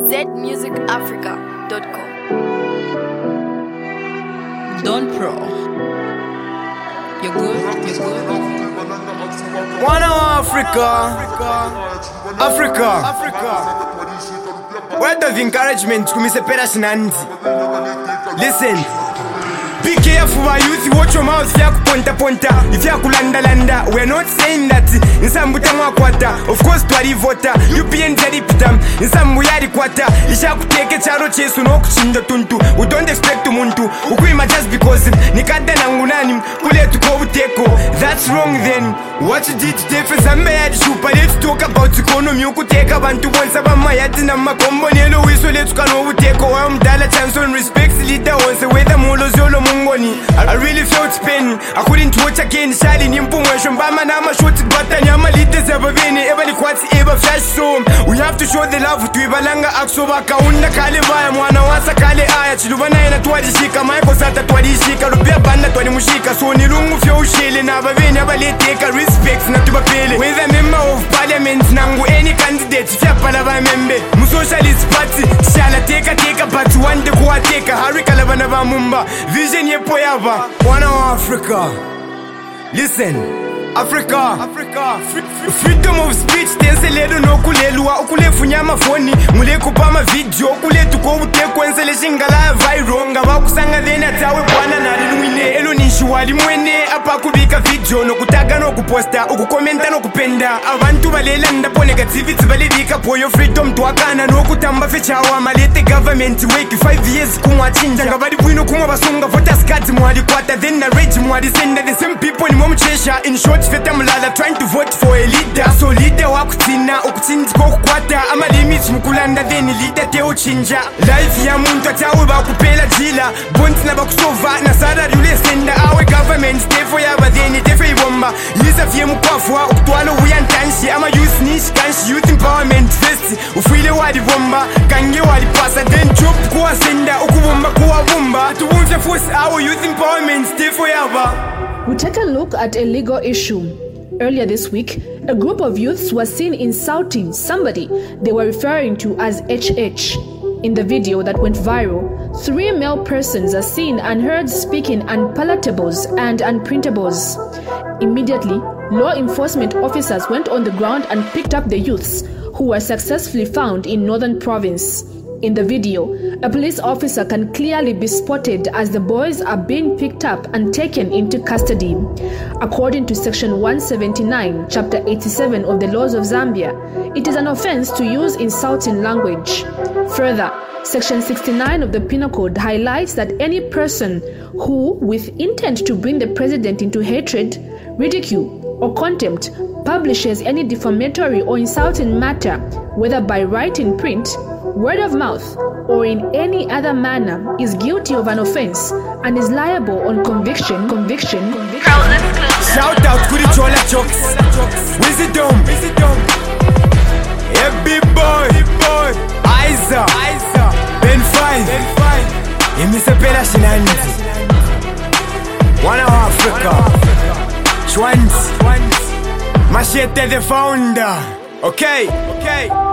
zmusicafrica.com. Don't Pro. You're good. One Africa. Word of encouragement to Mr. Perashinanzi. Listen. Be careful, my youth. Watch your mouth. If you ponta. If you landa. We're not saying that. In some butama kwata. Of course, twari vota. You be in teri pitam. In some muyari kwata. Isha kuteke charo chesu no kuchinda tuntu. We don't expect to muntu. Ukuima just because nikada na ngunani kule tuko uteko. That's wrong then. What you did today for some bad super. Let's talk about economy. Ukuteka bantu bonsa bama yati na makombo nelo wiso let's kano uteko. Mdala chance on respect leader once whether mulo zolo mungoni. I really felt pain. I couldn't watch again. Shali nimpunga shombama na mashoti bata nyama leaders abaveni. Every kwati eba flash so. We have to show the love to ibalanga aksoba kaunda kale vaya mwana wasa kale aya chilubana ina tuwajishika maiko sata tuwajishika rupia banda tuwanimushika so nilungu fyo ushele na abaveni abaleteka respect na tubapele with a member of parliament nangu any candidate fya pala ba membe mu socialist party shala teka but one day kuwateka harika labana ba mumba vision yepo yava wana wa Africa. Listen, Africa. Freedom of speech tense ledo no kulelwa ukulefunya amafoni mule kupama video kule tuko uteko ensele shingala viral ngaba kusanga thena tawe bwana na lwine elo nishiwali mwene apa kubika video no kutaga no kuposta ukukomenta no kupenda abantu balela ndapo negativity balebika poyo freedom twakana no kutamba fechawa malete government wake 5 years kumwachinja ngabali bwino kumwa basunga voters cards mwali kwata then na rage mwali send the same people ni momchesha in short feta mulala trying to vote for a leader so leader wakutina okutinziko kukwata ama limits mukulanda then leader te uchinja life ya muntu atawe bakupela jila bonti na bakusova na salary ule senda awe government tefo yaba then tefo ibomba yisa fye mukwafwa okutwalo uyantanshi ama youth nish kanshi youth empowerment first ufile wali bomba kange wali pasa then job kuwa senda ukubomba kuwa bomba tubumfya force our youth empowerment tefo yaba. We take a look at a legal issue. Earlier this week, a group of youths was seen insulting somebody they were referring to as HH. In the video that went viral, 3 male persons are seen and heard speaking unpalatables and unprintables. Immediately, law enforcement officers went on the ground and picked up the youths, who were successfully found in Northern Province. In the video, a police officer can clearly be spotted as the boys are being picked up and taken into custody. According to Section 179, Chapter 87 of the Laws of Zambia, it is an offense to use insulting language. Further, Section 69 of the Penal Code highlights that any person who, with intent to bring the president into hatred, ridicule, or contempt, publishes any defamatory or insulting matter, whether by writing print, word of mouth, or in any other manner, is guilty of an offense and is liable on conviction. Shout out to the Chola Jokes. Wisdom. Yeah, big boy. Isa. Ben 5. Yeah, Mr. Perashinanzi. One of Africa. Schwanz. Machete the founder. Okay.